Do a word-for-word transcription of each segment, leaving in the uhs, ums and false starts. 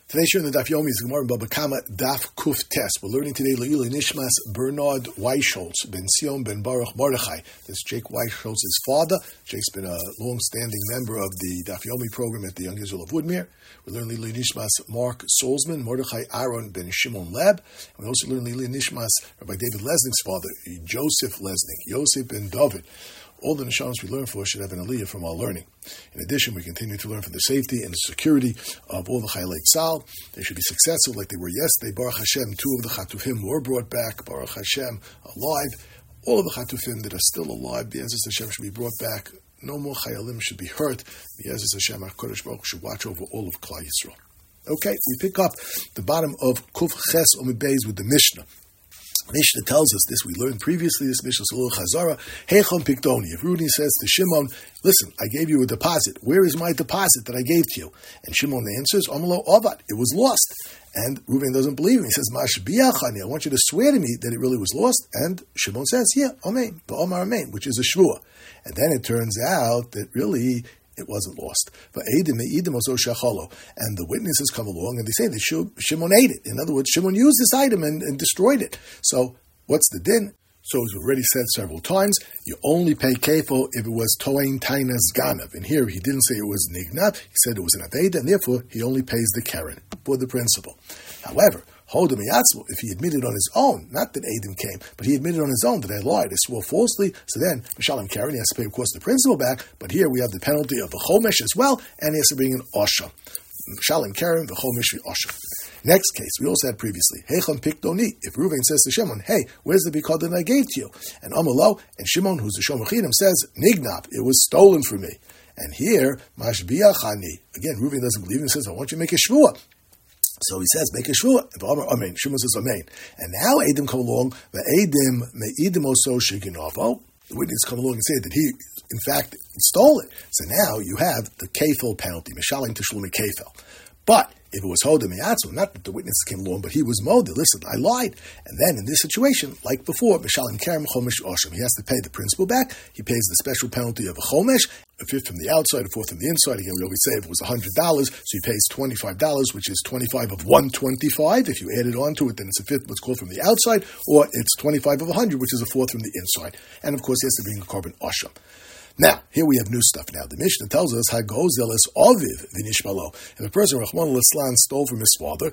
Today's shir in the Daf Yomi is Gemara in Baba Kama Daf Kuf Tes. We're learning today Le'ilui Nishmas Bernard Weisholtz Ben Sion Ben Baruch Mordechai. This is Jake Weisholtz's father. Jake's been a long-standing member of the Daf Yomi program at the Young Israel of Woodmere. We learn Le'ilui Nishmas Mark Solzman Mordechai Aaron Ben Shimon Leb. And we also learn Le'ilui Nishmas Rabbi David Lesnick's father, Joseph Lesnick, Yosef Ben David. All the neshamas we learn for should have an aliyah from our learning. In addition, we continue to learn for the safety and the security of all the Chaylei Tzal. They should be successful like they were yesterday. Baruch Hashem, two of the Chatufim were brought back. Baruch Hashem, alive. All of the Chatufim that are still alive, Be'ezus Hashem, should be brought back. No more Chayalim should be hurt. Be'ezus Hashem, HaKadosh Baruch should watch over all of Klal Yisrael. Okay, we pick up the bottom of Kuf Ches Omid Beis with the Mishnah. Mishnah tells us this. We learned previously this Mishnah Salul Chazara. Heichon Piktoni. If Reuben says to Shimon, "Listen, I gave you a deposit. Where is my deposit that I gave to you?" And Shimon answers, "Amalo Avad. It was lost." And Reuben doesn't believe him. He says, "Mash biachani. I want you to swear to me that it really was lost." And Shimon says, "Yeah, Amen. The Omar Amen," which is a shvua. And then it turns out that really it wasn't lost. And the witnesses come along and they say that Shimon ate it. In other words, Shimon used this item and, and destroyed it. So what's the din? So as we've already said several times, you only pay kefil if it was toein tainas ganav. And here he didn't say it was nignav. He said it was an aveda, and therefore he only pays the keren for the principal. However, Hodem Yatzmo, if he admitted on his own, not that Adam came, but he admitted on his own that I lied, I swore falsely, so then Mishalem Karen, he has to pay, of course, the principal back, but here we have the penalty of the Chomesh as well, and he has to bring an Osha. Mishalem Karen, the Chomesh, Osha. Next case, we also had previously, Heichon Piktoni, if Reuven says to Shimon, "Hey, where's the bikah that I gave to you?" And Amalo, and Shimon, who's the Shomer Chidim, says, "Nignab, it was stolen from me." And here, Mashbiachani, again, Reuven doesn't believe him, he says, "I want you to make a shvuah." So he says, make a shvua. Amen. Shimon says, Amen. And now Adam come along, the Adam me'idim oso sheginavo. The witnesses come along and say that he, in fact, stole it. So now you have the kefil penalty, mishalim tishlumi kefil. But if it was hodem yatzum, not that the witnesses came along, but he was moda. Listen, I lied. And then in this situation, like before, mishalim kerem chomesh oshim, he has to pay the principal back. He pays the special penalty of a chomesh, a fifth from the outside, a fourth from the inside. Again, we always say if it was one hundred dollars, so he pays twenty-five dollars, which is twenty-five of one twenty-five. If you add it on to it, then it's a fifth what's called from the outside, or it's twenty-five of one hundred, which is a fourth from the inside. And of course, he has to bring a carbon oshim. Now, here we have new stuff now. The Mishnah tells us, Hagozel es oviv v'nishmalo. If a person, Rahman al-Islam, stole from his father,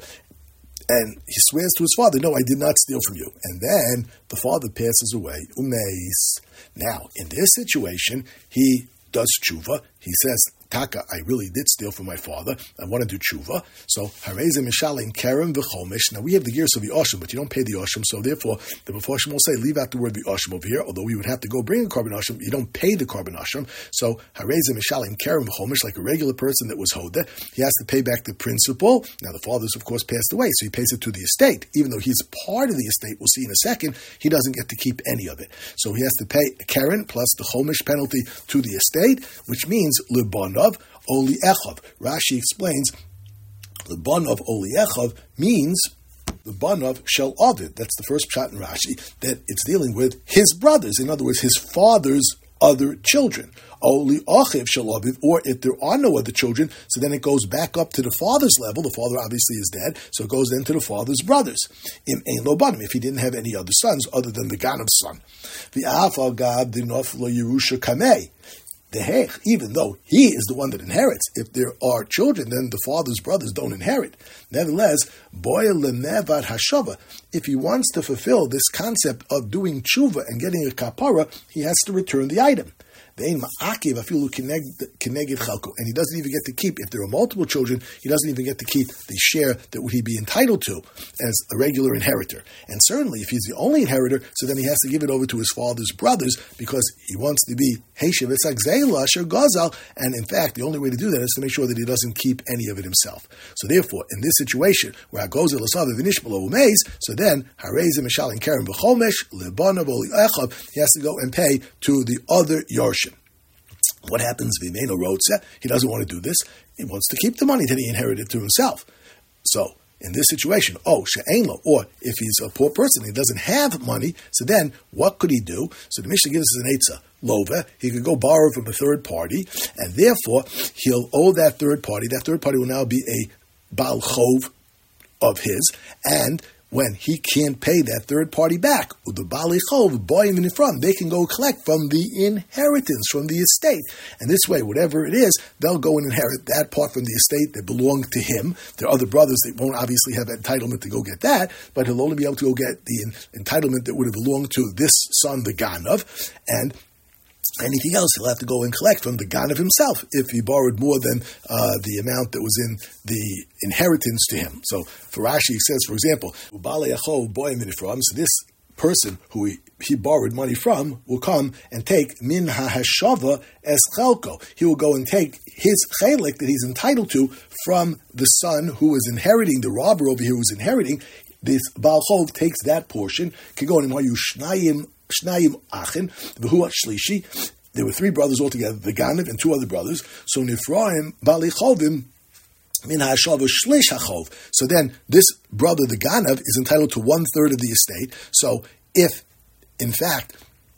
and he swears to his father, "No, I did not steal from you." And then the father passes away. Umeis. Now, in this situation, he does tshuva. He says, "Taka, I really did steal from my father. I want to do tshuva." So, hareze mishalim kerem v'chomesh. Now, we have the gears of the oshim, but you don't pay the oshim. So, therefore, the Mefarshim will say, leave out the word the oshim over here. Although we would have to go bring a carbon oshim, you don't pay the carbon oshim. So, hareze mishalim kerem v'chomesh, like a regular person that was hoda, he has to pay back the principal. Now, the father's, of course, passed away, so he pays it to the estate. Even though he's part of the estate, we'll see in a second, he doesn't get to keep any of it. So, he has to pay a keren plus the chomesh penalty to the estate, which means libanav Oli Echav. Rashi explains the Banav Oli Echav means the Banav Shel Aviv. That's the first pshat in Rashi, that it's dealing with his brothers. In other words, his father's other children. Oli Achiv Shel Aviv, or if there are no other children, so then it goes back up to the father's level. The father obviously is dead, so it goes then to the father's brothers. Im Ein Lo Banim, if he didn't have any other sons other than the Ganav's son. The Afal Gab Dinof Lo Yerusha Kamei. The hech, even though he is the one that inherits, if there are children, then the father's brothers don't inherit. Nevertheless, boy lenevad hashava, if he wants to fulfill this concept of doing tshuva and getting a kapara, he has to return the item. And he doesn't even get to keep, if there are multiple children, he doesn't even get to keep the share that would he be entitled to as a regular inheritor. And certainly, if he's the only inheritor, so then he has to give it over to his father's brothers because he wants to be Heshev Etzak Zayla Asher Gazal, and in fact, the only way to do that is to make sure that he doesn't keep any of it himself. So therefore, in this situation, where Hagozel Asav V'nishmalo Umeis, so then, Hareze Mishal and Karen B'chomesh, Lebanav Oli Echav, he has to go and pay to the other Yarshim. What happens if Vimeno Rotze? He doesn't want to do this. He wants to keep the money that he inherited to himself. So, in this situation, oh, she'ein lo, or if he's a poor person, he doesn't have money, so then what could he do? So the Mishnah gives us an eitzah, lova, he could go borrow from a third party, and therefore he'll owe that third party. That third party will now be a Baal Chov of his, and when he can't pay that third party back, the Baalei Chov, boyim in front, they can go collect from the inheritance, from the estate. And this way, whatever it is, they'll go and inherit that part from the estate that belonged to him. There are other brothers that won't obviously have entitlement to go get that, but he'll only be able to go get the entitlement that would have belonged to this son, the Ganav, and anything else he'll have to go and collect from the Ganav himself if he borrowed more than uh, the amount that was in the inheritance to him. So for Rashi, he says, for example, so this person who he, he borrowed money from will come and take min ha'hashava es chelko. He will go and take his chelik that he's entitled to from the son who is inheriting, the robber over here who is inheriting. This Baal Chov takes that portion. Can go in Shnayim Shnayim Achin, V'hu Shlishi. There were three brothers altogether, the Ganav and two other brothers. So Nifraim Baalei Chovim Min Ha'ashava Shlish Hachov. So then this brother, the Ganav, is entitled to one third of the estate. So if, in fact,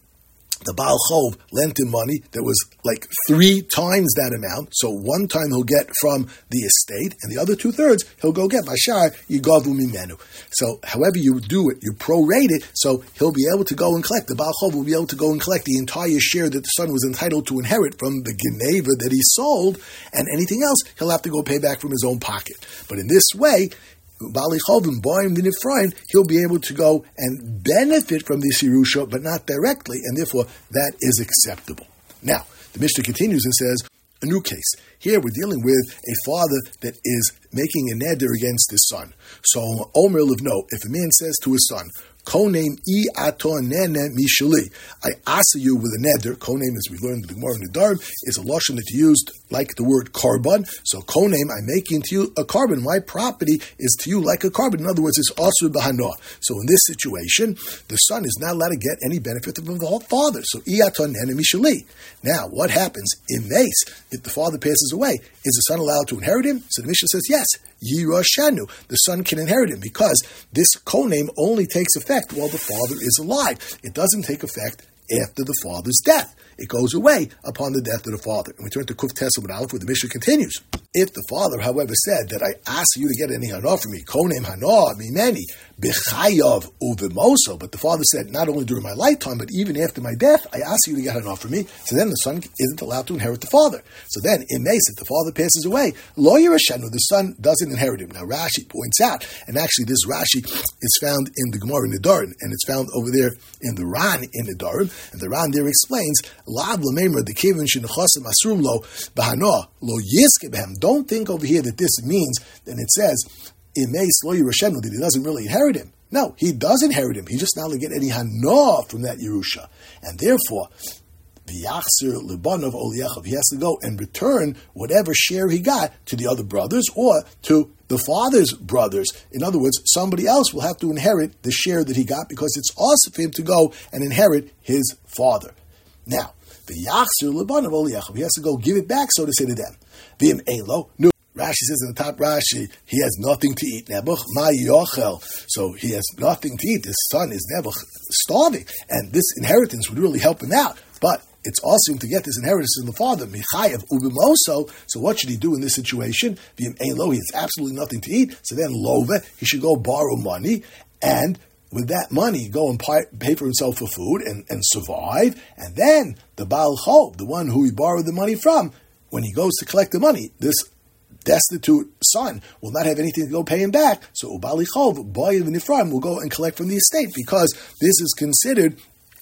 the Baal Chov lent him money that was like three times that amount. So one time he'll get from the estate, and the other two thirds he'll go get Bashar Yigavu Mimenu. So however you do it, you prorate it, so he'll be able to go and collect. The Baal Chov will be able to go and collect the entire share that the son was entitled to inherit from the Geneva that he sold, and anything else he'll have to go pay back from his own pocket. But in this way, Baalei Chovim, Boim V'Nifraim, he'll be able to go and benefit from this Yerusha, but not directly, and therefore that is acceptable. Now, the Mishnah continues and says, a new case. Here we're dealing with a father that is making a neder against his son. So, Omer Livno, if a man says to his son, Konem I aton nene mishali. I answer you with a neder. Konem, as we learned in the Gemara in the Darm, is a lashon that's used like the word carbon. So konem, I'm making to you a carbon. My property is to you like a carbon. In other words, it's asur b'hana. So in this situation, the son is not allowed to get any benefit from the whole father. So I aton nene mishali. Now, what happens in mace if the father passes away? Is the son allowed to inherit him? So the Mishnah says yes. Yirashanu, the son can inherit him because this konem only takes effect while the father is alive. It doesn't take effect after the father's death. It goes away upon the death of the father. And we turn to Kuf Tesam Aleph, where the Mishnah continues. If the father, however, said that I ask you to get any hana from me, konem hana mimeni b'chayav uvimoso, but the father said not only during my lifetime but even after my death, I ask you to get hana from me. So then the son isn't allowed to inherit the father. So then in Mace, if the father passes away, lo yirashenu, the son doesn't inherit him. Now Rashi points out, and actually this Rashi is found in the Gemara in the Darn, and it's found over there in the Ran in the Darn, and the Ran there explains La'ad l'meimer the kivin shenechasim asrum lo b'hana lo yiske b'hem. Don't think over here that this means, and it says, Imeis lo yirashenu, that he doesn't really inherit him. No, he does inherit him. He just not going to get any hana from that Yerusha. And therefore, v'yachzir l'banav oliyachav, he has to go and return whatever share he got to the other brothers or to the father's brothers. In other words, somebody else will have to inherit the share that he got because it's also for him to go and inherit his father. Now, the yachzir l'banav oliyachav, he has to go give it back, so to say, to them. V'im elo, no. Rashi says in the top Rashi, he has nothing to eat. Nebuch ma yochel. So he has nothing to eat. His son is Nebuch starving. And this inheritance would really help him out. But it's also to get this inheritance from the father. Michayev ubimoso. So what should he do in this situation? V'im elo, he has absolutely nothing to eat. So then love, he should go borrow money and with that money, go and pay for himself for food and, and survive. And then the Baal Chov, the one who he borrowed the money from, when he goes to collect the money, this destitute son will not have anything to go pay him back. So Baalei Chov, boy of Nifraim, will go and collect from the estate because this is considered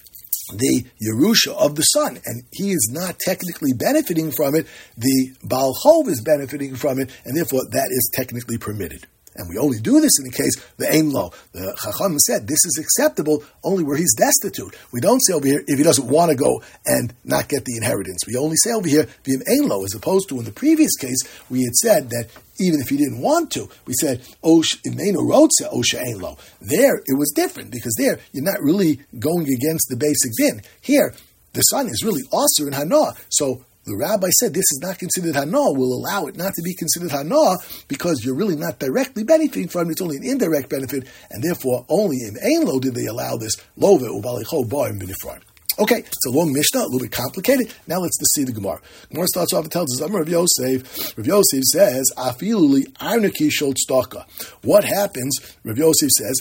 the Yerusha of the son, and he is not technically benefiting from it. The Baal Chov is benefiting from it, and therefore that is technically permitted. And we only do this in the case, the Ein Lo. The Chacham said this is acceptable only where he's destitute. We don't say over here if he doesn't want to go and not get the inheritance. We only say over here, V'im Ein Lo, as opposed to in the previous case, we had said that even if he didn't want to, we said, Osh Imenu Rotze, Osha Ein Lo. There, it was different, because there, you're not really going against the basic din. Here, the son is really Asur and Hana, so the rabbi said this is not considered hana, will allow it not to be considered hana because you're really not directly benefiting from it, it's only an indirect benefit, and therefore only in Ein Lo did they allow this love ubalecho ba'im b'nifraim. Okay, it's a long Mishnah, a little bit complicated. Now let's see the Gemara. Gemara starts off and tells us, Amar Rav Yosef. Rav Yosef says, Afiluli arnaki shol tzedakah. What happens, Rav Yosef says,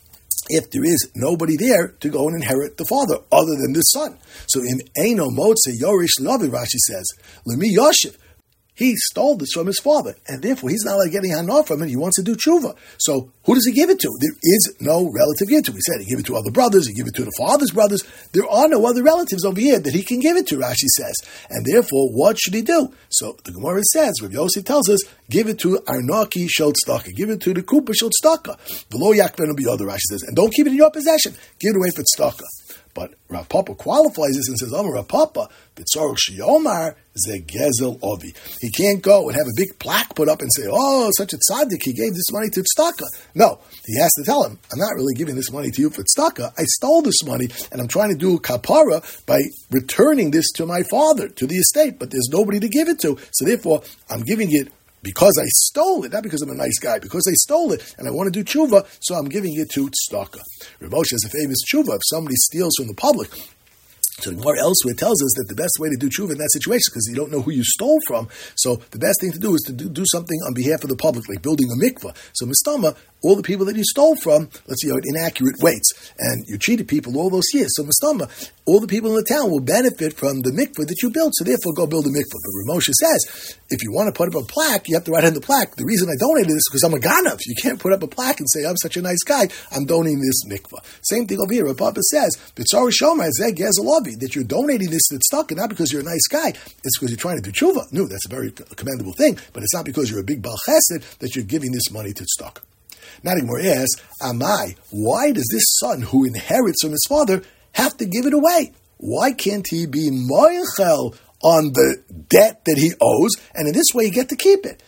if there is nobody there to go and inherit the father other than the son? So in Eino Motze Yorish Lavi, Rashi says, Lemi Yoshev. He stole this from his father, and therefore he's not like getting hanor from it. He wants to do tshuva. So who does he give it to? There is no relative give it to. We said he give it to other brothers, he give it to the father's brothers. There are no other relatives over here that he can give it to, Rashi says. And therefore, what should he do? So the Gemara says, Rav Yosef tells us, give it to Arnaki Shel Tzedakah. Give it to the Kupa Shel Tzedakah. V'lo yakven b'yodah, Rashi says. And don't keep it in your possession. Give it away for Tzedakah. But Rav Papa qualifies this and says, Amar Rav Papa, B'tzorach Sheyomar ze Gezel Ovi. He can't go and have a big plaque put up and say, oh, such a tzaddik, he gave this money to tzedakah. No, he has to tell him, I'm not really giving this money to you for tzedakah. I stole this money, and I'm trying to do kapara by returning this to my father, to the estate, but there's nobody to give it to. So therefore, I'm giving it because I stole it, not because I'm a nice guy, because I stole it, and I want to do tshuva, so I'm giving it to tzedakah. Rav Moshe has a famous tshuva. If somebody steals from the public, so the Gemara elsewhere tells us that the best way to do tshuva in that situation is because you don't know who you stole from. So the best thing to do is to do, do something on behalf of the public, like building a mikvah. So mistama, all the people that you stole from, let's say, are inaccurate weights, and you cheated people all those years. So mistama, all the people in the town will benefit from the mikvah that you built. So therefore, go build a mikvah. But Rav Moshe says, if you want to put up a plaque, you have to write on the plaque, the reason I donated this is because I'm a ganav. You can't put up a plaque and say, I'm such a nice guy, I'm donating this mikvah. Same thing over here. Rav Papa says, B'tzar Shomer Zeh Gezel Ovi, that you're donating this to tzedakah, not because you're a nice guy, it's because you're trying to do tshuva. No, that's a very commendable thing, but it's not because you're a big Baal Chesed that you're giving this money to tzedakah. Now the Gemara asks, Amai, why does this son who inherits from his father have to give it away? Why can't he be moichel on the debt that he owes, and in this way you get to keep it?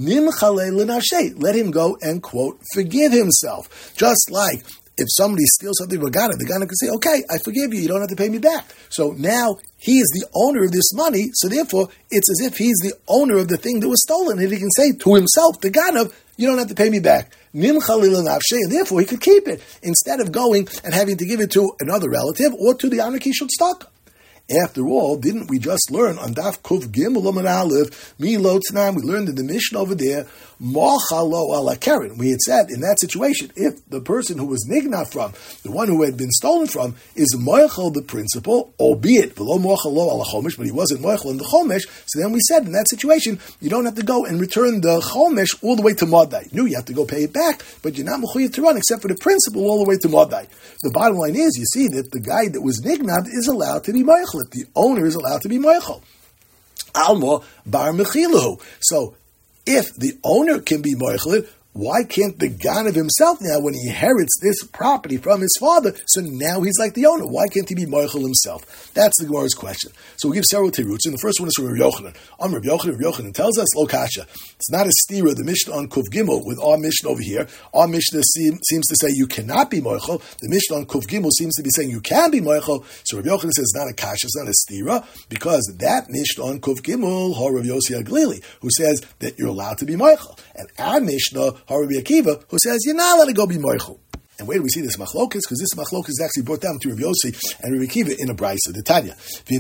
Let him go and, quote, forgive himself. Just like if somebody steals something from a Ganav, the Ganav can say, okay, I forgive you, you don't have to pay me back. So now he is the owner of this money, so therefore it's as if he's the owner of the thing that was stolen, and he can say to himself, the Ganav, you don't have to pay me back. And therefore he could keep it, instead of going and having to give it to another relative or to the Anaki Shel Tzedakah. After all, didn't we just learn on Daf Kuf Gimel Amud Aleph, Mi Lo Tznan, we learned in the Mishnah over there, Mochalo ala Keren. We had said in that situation, if the person who was nigna from, the one who had been stolen from, is Mochel the principal, albeit below Mochalo ala Chomesh, but he wasn't Mochel in the Chomesh, so then we said in that situation, you don't have to go and return the Chomesh all the way to Madai. No, you have to go pay it back, but you're not Mechuyev to run except for the principal all the way to Madai. The bottom line is, you see that the guy that was nignad is allowed to be Mochel. The owner is allowed to be moichel. Alma bar mechilahu. So, if the owner can be moichel, why can't the Ganav himself now, when he inherits this property from his father, so now he's like the owner? Why can't he be moichel himself? That's the Gemara's question. So we give several teruts, and the first one is from Rav Yochanan. On Rav Yochanan, Rav Yochanan tells us, Lo kasha. It's not a stira, the Mishnah on Kuf Gimel, with our Mishnah over here. Our Mishnah seem, seems to say you cannot be moichel. The Mishnah on Kuf Gimel seems to be saying you can be moichel. So Rav Yochanan says it's not a kasha, it's not a stira, because that Mishnah on Kuf Gimel, Har Rav Yossi HaGlili, who says that you're allowed to be moichel. And our Mishnah, Har Rabbi Akiva, who says you're not allowed to go be moichel. And where do we see this machlokas? Because this machlokas is actually brought down to Rav Yossi and Rabbi Akiva in a brisa, the Tanya.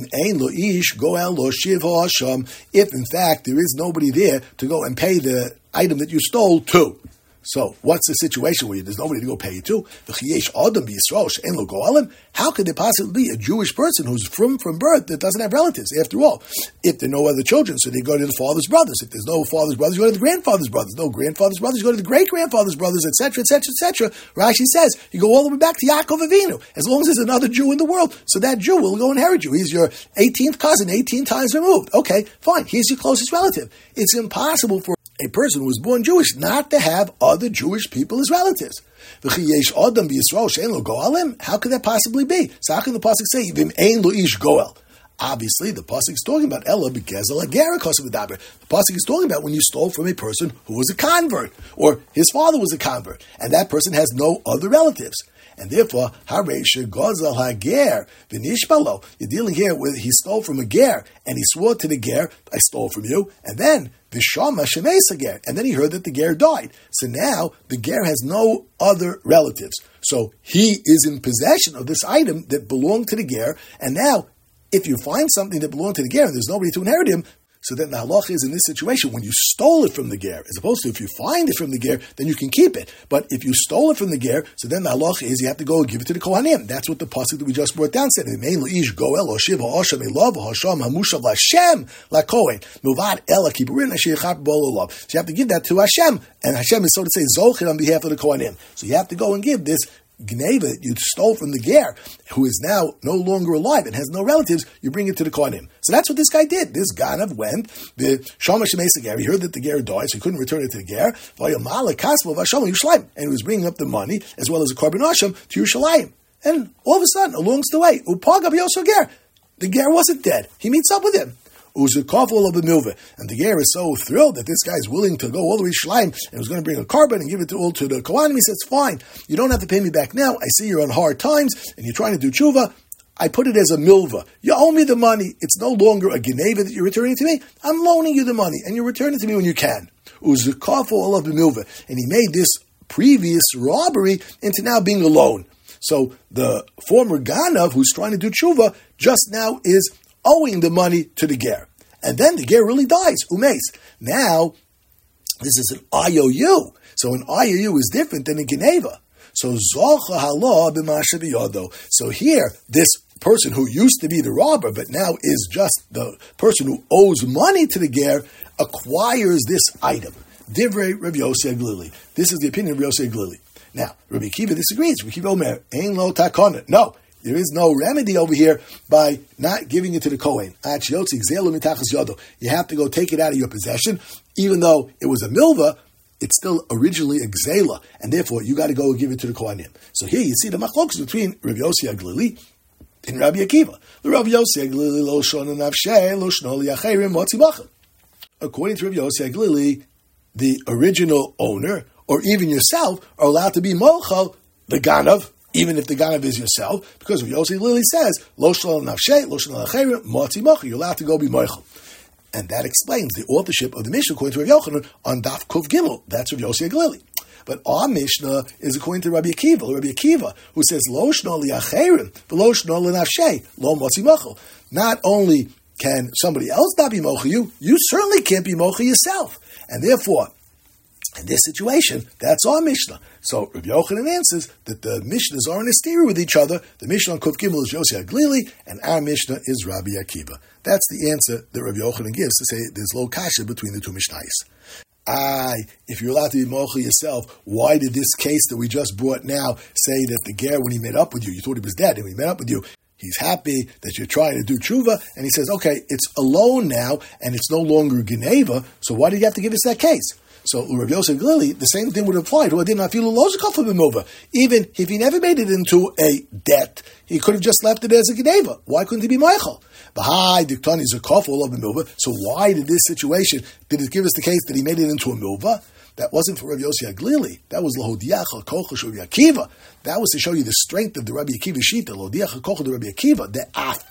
If in fact there is nobody there to go and pay the item that you stole to. So, what's the situation where there's nobody to go pay it to? How could there possibly be a Jewish person who's from, from birth that doesn't have relatives? After all, if there are no other children, so they go to the father's brothers. If there's no father's brothers, you go to the grandfather's brothers. No grandfather's brothers, you go to the great-grandfather's brothers, et cetera, et cetera, et cetera. Rashi says, you go all the way back to Yaakov Avinu. As long as there's another Jew in the world, so that Jew will go inherit you. He's your eighteenth cousin, eighteen times removed. Okay, fine. He's your closest relative. It's impossible for a person who was born Jewish not to have other Jewish people as relatives. How could that possibly be? So how can the pasuk say Vim ein lo ish goel? Obviously, the pasuk is talking about Ella begezel agera kosev v'daber. The pasuk is talking about when you stole from a person who was a convert, or his father was a convert, and that person has no other relatives. And therefore, Haresha Gozal Hager, Vinishbalo. You're dealing here with, he stole from a ger, and he swore to the ger, I stole from you, and then, Vishama Shemesa ger, and then he heard that the ger died. So now, the ger has no other relatives. So he is in possession of this item that belonged to the ger, and now, if you find something that belonged to the ger and there's nobody to inherit him, so then the halacha is in this situation, when you stole it from the ger, as opposed to if you find it from the ger, then you can keep it. But if you stole it from the ger, so then the halacha is you have to go and give it to the Kohanim. That's what the pasuk that we just brought down said. So you have to give that to Hashem, and Hashem is, so to say, zochid on behalf of the Kohanim. So you have to go and give this Gneva that you stole from the ger, who is now no longer alive and has no relatives, you bring it to the Kohanim. So that's what this guy did. This Ganav went, the Shama Shemesa ger, he heard that the ger died, so he couldn't return it to the ger, and he was bringing up the money, as well as a Korban Hashem, to Yerushalayim. And all of a sudden, along the way, Upagab Yosef ger, the ger wasn't dead. He meets up with him. Uzukaful of the milva, and the ger is so thrilled that this guy is willing to go all the way to Shleim and was going to bring a carbon and give it to all to the Kohanim. He says, "Fine, you don't have to pay me back now. I see you're on hard times and you're trying to do tshuva. I put it as a milva. You owe me the money. It's no longer a geneva that you're returning to me. I'm loaning you the money, and you return it to me when you can." Uzukaful of the milva, and he made this previous robbery into now being a loan. So the former Ganav, who's trying to do tshuva, just now is owing the money to the ger. And then the ger really dies, umes. Now, this is an I O U. So an I O U is different than a geneva. So zocha halah b'masha b'yodo. So here, this person who used to be the robber, but now is just the person who owes money to the ger, acquires this item. Divrei Rabbi Yossi Aglili. This is the opinion of Rabbi Yossi Aglili. Now, Rabbi Akiva disagrees. Rabbi Akiva Omer, ein lo takona. No. There is no remedy over here by not giving it to the Kohen. You have to go take it out of your possession. Even though it was a milva, it's still originally a gzela, and therefore you got to go and give it to the Kohanim. So here you see the machlokas between Rabbi Yossi Aglili and Rabbi Akiva. The Rabbi Yossi Aglili lo shona nafshei lo shno liacherim motzi bachem. According to Rabbi Yossi Aglili, the original owner, or even yourself, are allowed to be mochal, the ganav, even if the ganav is yourself, because Rabbi Yossi Aglili says, Lo shlo nafshei, lo shlo l'acherim, motzi mochel, you're allowed to go be mochel. And that explains the authorship of the Mishnah according to Rabbi Yochanan on Daf Kuf Gimel. That's Rabbi Yossi Aglili. But our Mishnah is according to Rabbi Akiva, Rabbi Akiva, who says, Lo shno li'acherim, lo shno l'nafshei, lo motzi mochel. Not only can somebody else not be mochel you, you certainly can't be mochel yourself. And therefore, in this situation, that's our Mishnah. So Rabbi Yochanan answers that the Mishnahs are in a stereo with each other. The Mishnah on Kuf Gimel is Yossi Aglili, and our Mishnah is Rabbi Akiva. That's the answer that Rabbi Yochanan gives to say there's lo kasha between the two Mishnayos. Aye, if you're allowed to be mochel yourself, why did this case that we just brought now say that the ger, when he met up with you, you thought he was dead, and when he met up with you, he's happy that you're trying to do tshuva, and he says, okay, it's alone now, and it's no longer geneva, so why did you have to give us that case? So Rabbi Yossi Aglili, the same thing would apply to did not feel a lozikaf of him over. Even if he never made it into a debt, he could have just left it as a geneva. Why couldn't he be Michael? Bahai diktani is a kafel of a milva. So why did this situation, did it give us the case that he made it into a milva? That wasn't for Rabbi Yossi Aglili. That was Lahodiach HaKocha Rabbi Akiva. That was to show you the strength of the Rabbi Akiva Shita. Lahodiach HaKocha Rabbi Akiva. The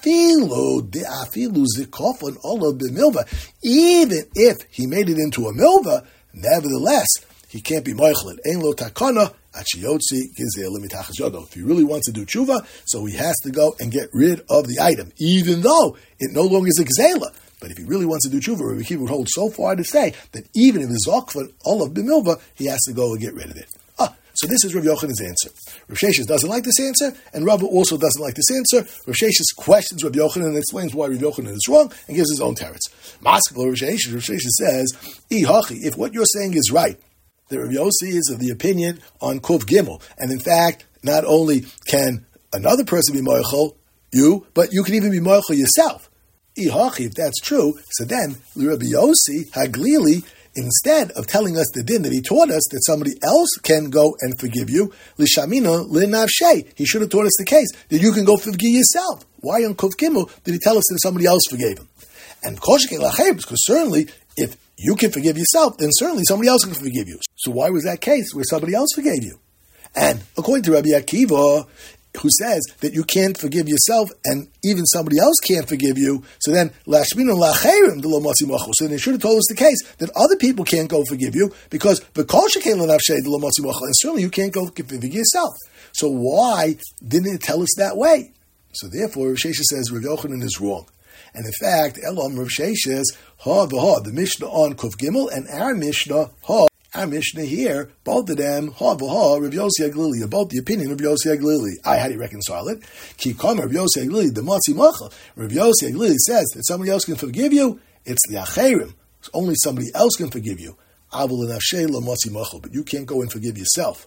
afilu, the afilu zikofan ola b'milva. Even if he made it into a milva, nevertheless, he can't be moichlin. Ein lo takana achiyotzi gizeh limitachas yodo. If he really wants to do tshuva, so he has to go and get rid of the item, even though it no longer is a gzela. But if he really wants to do tshuva, Rabbi Akiva would hold so far to say that even if it's zokvan olav b'milva, he has to go and get rid of it. Ah, so this is Rabbi Yochanan's answer. Rav Sheshes doesn't like this answer, and Rabbi also doesn't like this answer. Rav Sheshes questions Rabbi Yochanan and explains why Rabbi Yochanan is wrong and gives his own teretz. Maskevah Rav Sheshes, Rav Sheshes says, "Ihachi, if what you're saying is right, that Rabbi Yossi is of the opinion on Kuf Gimel, and in fact, not only can another person be moichel you, but you can even be moichel yourself. Ihachi, if that's true, so then Rabbi Yossi Haglili, instead of telling us the din that he taught us that somebody else can go and forgive you, lishamina linavshei, he should have taught us the case that you can go forgive yourself. Why on Kuf Gimel did he tell us that somebody else forgave him? And because certainly if you can forgive yourself, then certainly somebody else can forgive you. So why was that case where somebody else forgave you? And according to Rabbi Akiva, who says that you can't forgive yourself and even somebody else can't forgive you, so then lashminu lacherim delo motzi mochel. So then they should have told us the case that other people can't go forgive you because v'kol shekain lenafshei delo motzi mochel, and certainly you can't go forgive yourself. So why didn't it tell us that way? So therefore, Rav Sheshes says Rav Yochanan is wrong. And in fact, Elam Rav Sheshes, ha v'ha, the Mishnah on Kuf Gimel, and our Mishnah, ha, our Mishnah here, both of them, ha v'ha, Rav Yossi Aglili, about the opinion of Rav Yossi Aglili. I, how do you reconcile it? Ki kama Rav Yossi Aglili, the Matzi Machal. Rav Yossi Aglili says that somebody else can forgive you, it's the Acherim. Only somebody else can forgive you. Avul l'nafshei l'matzi machal, but you can't go and forgive yourself.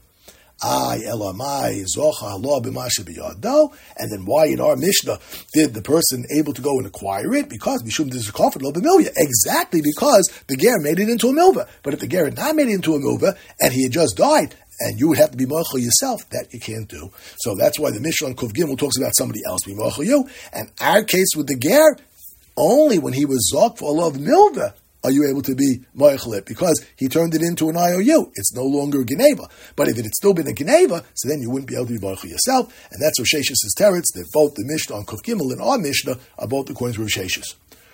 I elamai zocha halo b'mashe b'yado, and then why in our Mishnah did the person able to go and acquire it? Because mishum dizakafet lo b'milva, exactly because the ger made it into a milva. But if the ger had not made it into a milva and he had just died, and you would have to be mochel yourself, that you can't do. So that's why the Mishnah on Kuf Gimel talks about somebody else being mochel you. And our case with the ger, only when he was zok for a love milva are you able to be mochel it, because he turned it into an I O U. It's no longer a geneva. But if it had still been a geneva, so then you wouldn't be able to be mochel yourself. And that's Rav Sheshes' teretz, that both the Mishnah on Kuf Gimel and our Mishnah are both according to Rav Sheshes.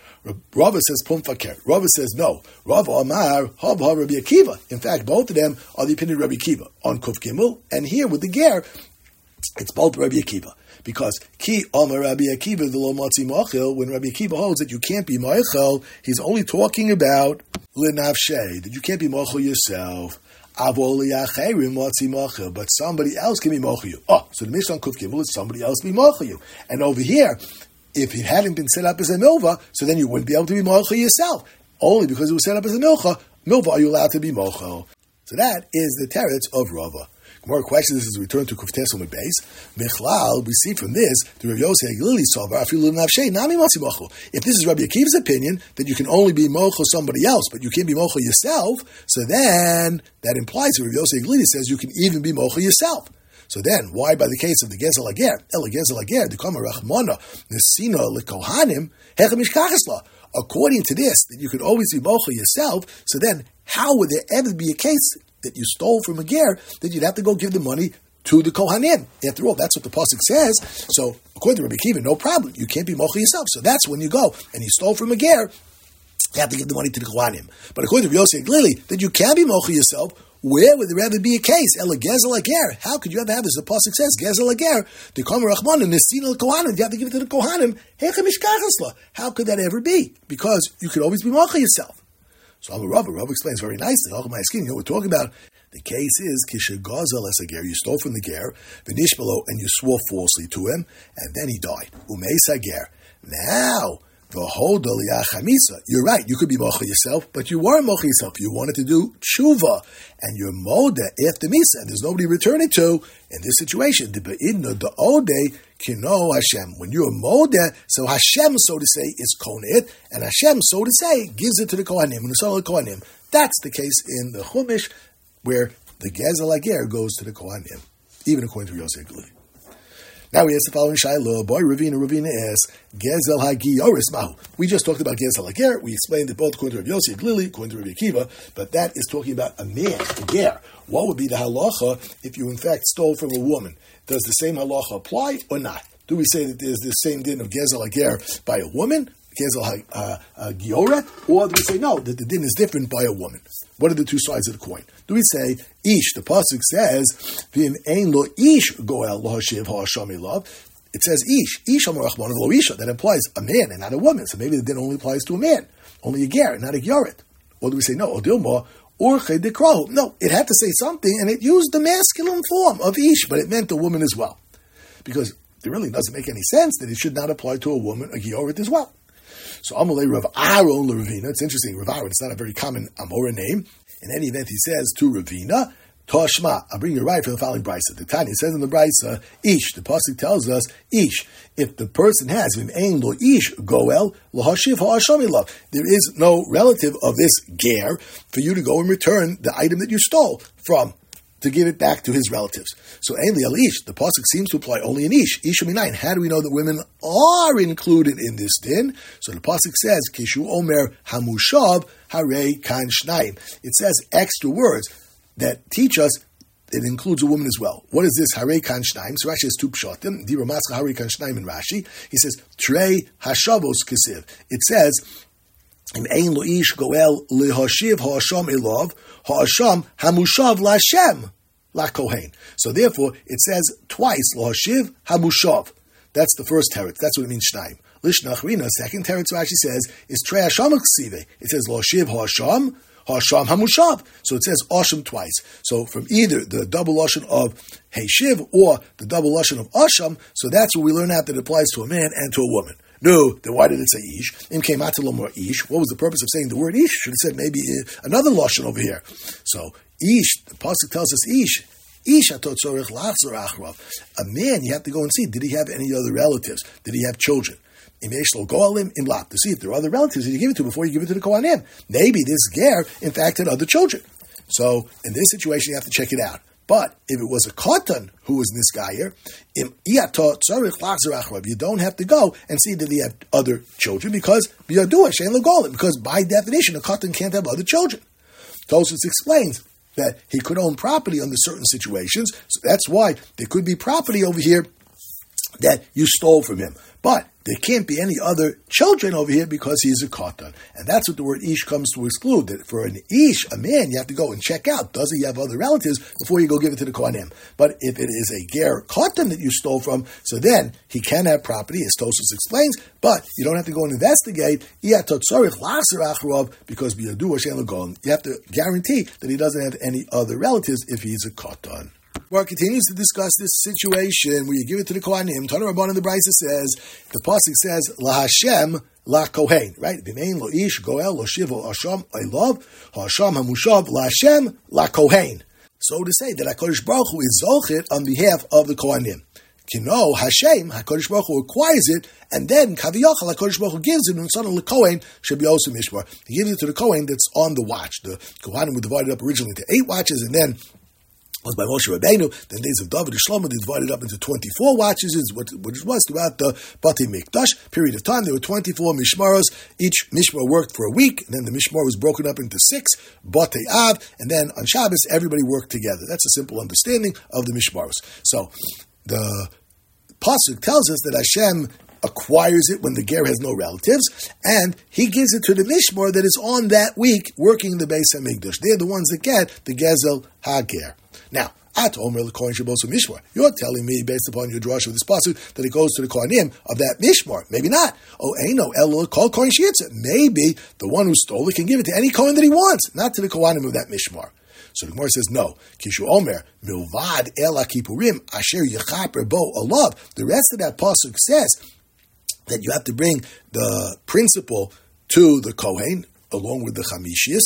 Rava says pum faker. Rava says no. Rava Amar Hav Ha Rabbi Akiva. In fact, both of them are the opinion of Rabbi Akiva on Kuf Gimel, and here with the ger, it's both Rabbi Akiva. Because ki Amar Rabbi Akiva the lo matzi machil, when Rabbi Akiva holds that you can't be machil, he's only talking about linafshe, that you can't be machil yourself. Avoli acherim matzi machil, but somebody else can be machil you. Oh, so the Mishnah on Kuf Gimel is somebody else be machil you, and over here, if it hadn't been set up as a milva, so then you wouldn't be able to be mochel yourself. Only because it was set up as a milcha, milva are you allowed to be mochel. So that is the teretz of Rava. More questions as we return to Kuftes on the base. Michlal, we see from this, the Rav Yossi Aglili Sovar, afilu nafshei nami matzi mochel. If this is Rabbi Akiva's opinion, that you can only be mochel somebody else, but you can't be mochel yourself, so then that implies that Rav Yossi Aglili says you can even be mochel yourself. So then, why by the case of the Gezel Ager, El Gezel Ager, the Kama Rachmana, Nesina Lekohanim, Hechem Ishkachasla. According to this, that you could always be mochel yourself, so then how would there ever be a case that you stole from a ger that you'd have to go give the money to the Kohanim? After all, that's what the pasuk says. So, according to Rabbi Akiva, no problem. You can't be mochel yourself. So that's when you go and you stole from a ger, you have to give the money to the Kohanim. But according to Rabbi Yossi Aglili, that you can be mochel yourself, where would there ever be a case? Ela gezel ager. How could you ever have this? The pasuk says gezel ager. The Kama Rachman and the Nesina Kohanim. You have to give it to the Kohanim. Hechem Ishkachasla. How could that ever be? Because you could always be mochel yourself. So Amar Rava, Rava explains very nicely. You know what we're talking about. The case is kishe gazel es ager. You stole from the ger, v'nishbalo, and you swore falsely to him, and then he died. Umeis ager. Now. You're right, you could be mocha yourself, but you weren't mocha yourself. You wanted to do tshuva, and you're moda after misa, and there's nobody returning to. In this situation, the be'idna, the ode, kino Hashem. When you're moda, so Hashem, so to say, is konit, and Hashem, so to say, gives it to the kohanim, and the son of the kohanim. That's the case in the Chumash, where the gezel ager goes to the kohanim, even according to Yosef Glili. Now we ask the following Shiloh. Boy, Ravina, Ravina asks, Gezel Hagioris Mahu. We just talked about Gezel Hager. We explained it both according to Rav Yossi Glili, according to Rabbi Akiva, but that is talking about a man, a ger. What would be the halacha if you in fact stole from a woman? Does the same halacha apply or not? Do we say that there's the same din of Gezel Hager by a woman, Gezel Hagioret, or do we say no, that the din is different by a woman? What are the two sides of the coin? Do we say, Ish, the pasuk says, V'im ein lo ish goel lo hashiv ha'ashami love. It says Ish, Ish ha'marachman of lo isha. That implies a man and not a woman. So maybe the din only applies to a man. Only a ger, not a gyoret. Or do we say, no, odilma, urche dekrahu. No, it had to say something, and it used the masculine form of Ish, but it meant a woman as well. Because it really doesn't make any sense that it should not apply to a woman, a gyoret as well. So Amalei Rav Aaron Ravina. It's interesting, Rav Aaron, it's not a very common Amora name. In any event, he says to Ravina, Toshma, I'll bring you right from the following brisa. The Tanya says in the brisa, Ish, the pasuk tells us, Ish, if the person has, Vim ein lo ish goel, lo hashiv ha'ashami love. There is no relative of this ger for you to go and return the item that you stole from, to give it back to his relatives. So, Ein li al ish, the pasuk seems to apply only in ish. Isha minayin. How do we know that women are included in this din? So the pasuk says, Kishu omer hamushav hare kan shnayim. It says extra words that teach us it includes a woman as well. What is this? Harei kan shnaim. So Rashi has two pshatim. Dibra mascha harei kan shnaim in Rashi. He says trei hashavos kisiv. It says im ein lo ish goel lehashiv ha'asham elov ha'asham hamushav la'Hashem la'kohen. So therefore it says twice lahashiv hamushav. That's the first teretz. That's what it means shnaim. Lishnachrina, second teretz Rashi says is trei hasham ksive. It says lahashiv ha'asham. Hasham Hamushav. So it says Asham twice. So from either the double Lashon of Heshiv or the double Lashon of Asham, so that's what we learn out that it applies to a man and to a woman. No, then why did it say Ish? Im came out to Lomar Ish. What was the purpose of saying the word Ish? Should have said maybe another Lashon over here. So Ish, the pasuk tells us Ish. Ish atot tzorich lachzor achrav. A man, you have to go and see, did he have any other relatives? Did he have children? To see if there are other relatives that you give it to before you give it to the Kohanim. Maybe this ger, in fact, had other children. So in this situation, you have to check it out. But if it was a katan who was this guy here, you don't have to go and see that he have other children because because by definition, a katan can't have other children. Tosfos explains that he could own property under certain situations. So that's why there could be property over here that you stole from him. But there can't be any other children over here because he's a katan. And that's what the word ish comes to exclude. That for an ish, a man, you have to go and check out, does he have other relatives before you go give it to the kohanim. But if it is a ger katan that you stole from, so then he can have property, as Tosfos explains, but you don't have to go and investigate, because you have to guarantee that he doesn't have any other relatives if he's a katan. Well, it continues to discuss this situation where you give it to the Kohanim. Tana Rabban in the Brisa says, the pasuk says, La Hashem, La Kohen, right? V'mein lo ish, goel, lo shivo, Hasham, Elov, Hasham, Hamushav, La Hashem, La Kohen. So to say that HaKadosh Baruch Hu is zochet on behalf of the Kohanim. Kino, Hashem, HaKadosh Baruch Hu acquires it, and then Kaviyachal, HaKadosh Baruch Hu gives it, and son of the Kohen, should be also Mishmar. He gives it to the Kohen that's on the watch. The Kohanim were divided up originally into eight watches, and then was by Moshe Rabbeinu. Then days of David and Shlomo, they divided up into twenty-four watches, which it was throughout the Batei Mikdash period of time. There were twenty-four mishmaros. Each mishmar worked for a week, and then the mishmar was broken up into six, Batei Av, and then on Shabbos, everybody worked together. That's a simple understanding of the mishmaros. So, the pasuk tells us that Hashem acquires it when the ger has no relatives, and he gives it to the mishmar that is on that week working in the Beis HaMikdash. They're the ones that get the gezel hager. Now, at Omer the Kohen Shabbos Mishmar, you're telling me based upon your drush of this pasuk that it goes to the Kohanim of that Mishmar. Maybe not. Oh, ain't no Elul called Kohen Shitza. Maybe the one who stole it can give it to any Kohen that he wants, not to the Kohanim of that Mishmar. So the Gemara says no. Kishu Omer Milvad Ela Kippurim Asher Yechaper Bo Alav. The rest of that pasuk says that you have to bring the principal to the Kohen along with the Chamishius,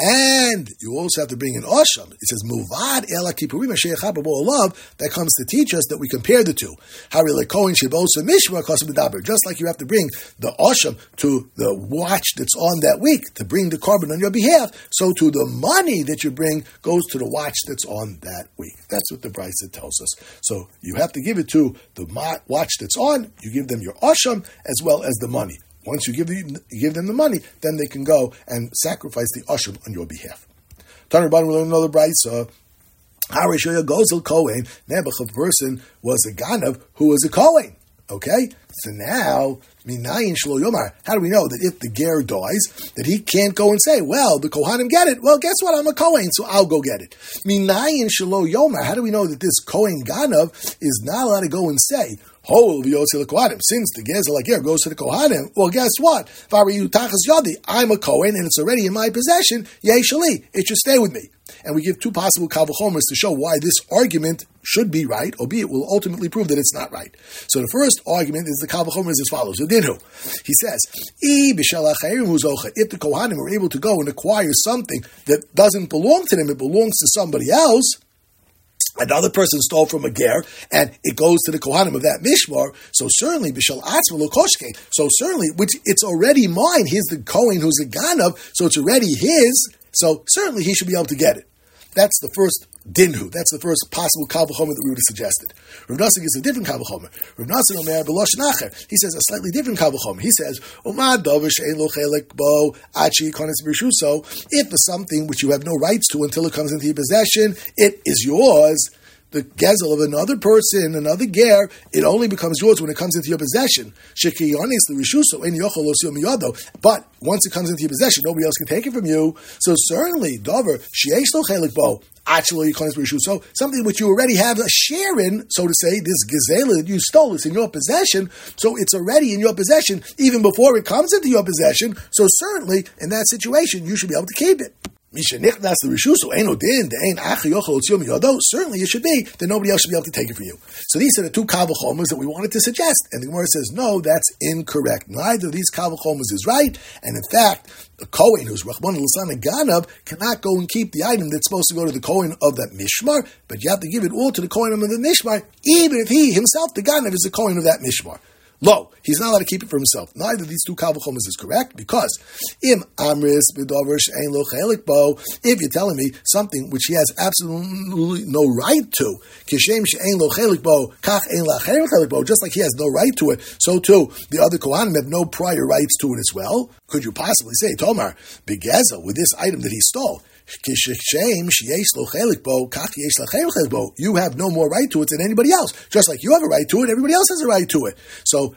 and you also have to bring an Asham. It says, Muvad Ela Kippurim Asher Yechaper Bo Alav. That comes to teach us that we compare the two. Harei Kohen Shebosa Mishmar Kosim Medaber. Just like you have to bring the Asham to the watch that's on that week to bring the carbon on your behalf, so to the money that you bring goes to the watch that's on that week. That's what the Brisa tells us. So you have to give it to the watch that's on. You give them your Asham as well as the money. Once you give them, you give them the money, then they can go and sacrifice the asham on your behalf. Tana Rabban will learn another brayso. Harishaya Gozel Kohen. Nebuch, a person was a ganav who was a Kohen. Okay, so now minayin shlo yomar. How do we know that if the ger dies, that he can't go and say, "Well, the Kohanim get it"? Well, guess what? I'm a Kohen, so I'll go get it. Minayin shlo yomar. How do we know that this Kohen ganav is not allowed to go and say, Since the gezel like here goes to the Kohanim, well, guess what? I'm a Kohen and it's already in my possession. Yeh shali, it should stay with me. And we give two possible kavachomers to show why this argument should be right, albeit will ultimately prove that it's not right. So the first argument is the kavachomer is as follows. Udinhu. He says, if the Kohanim are able to go and acquire something that doesn't belong to them, it belongs to somebody else, another person stole from a ger, and it goes to the Kohanim of that mishmar. So certainly, b'shal atzma lo koshke. So certainly, which it's already mine. He's the Kohen who's a ganav, so it's already his. So certainly, he should be able to get it. That's the first dinhu. That's the first possible kal v'chomer that we would have suggested. Rav Nosson gives a different kal v'chomer. Rav Nosson omer b'loshen acher. He says a slightly different kal v'chomer. He says, "Uma davar she'ein lo chelek bo achi kones b'rishuso." If there's something which you have no rights to until it comes into your possession, it is yours. The gezel of another person, another ger, it only becomes yours when it comes into your possession. But once it comes into your possession, nobody else can take it from you. So certainly, davar she'esh lo chelik bo. Actually, so something which you already have a share in, so to say, this gazela that you stole is in your possession, so it's already in your possession even before it comes into your possession. So certainly, in that situation, you should be able to keep it. Certainly, it should be that nobody else should be able to take it from you. So these are the two kal v'chomers that we wanted to suggest, and the Gemara says, no, that's incorrect. Neither of these kal v'chomers is right, and in fact, the Kohen, who's Rachman l'san Ganav, cannot go and keep the item that's supposed to go to the Kohen of that Mishmar, but you have to give it all to the Kohen of the Mishmar, even if he himself, the Ganav, is the Kohen of that Mishmar. Lo, he's not allowed to keep it for himself. Neither of these two kal v'chomers is correct, because im amris b'davar she'ein lo chelik bo, if you're telling me something which he has absolutely no right to, kishem she'ein lo chelik bo, kach ein la'acherim chelik bo, just like he has no right to it, so too the other kohanim have no prior rights to it as well. Could you possibly say, Tomar, begezel, with this item that he stole, you have no more right to it than anybody else. Just like you have a right to it, everybody else has a right to it. So,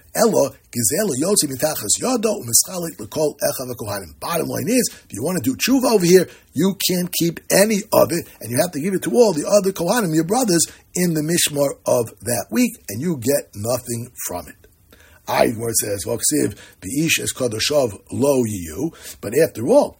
bottom line is, if you want to do tshuva over here, you can't keep any of it, and you have to give it to all the other kohanim, your brothers, in the mishmar of that week, and you get nothing from it. I, where it says, but after all,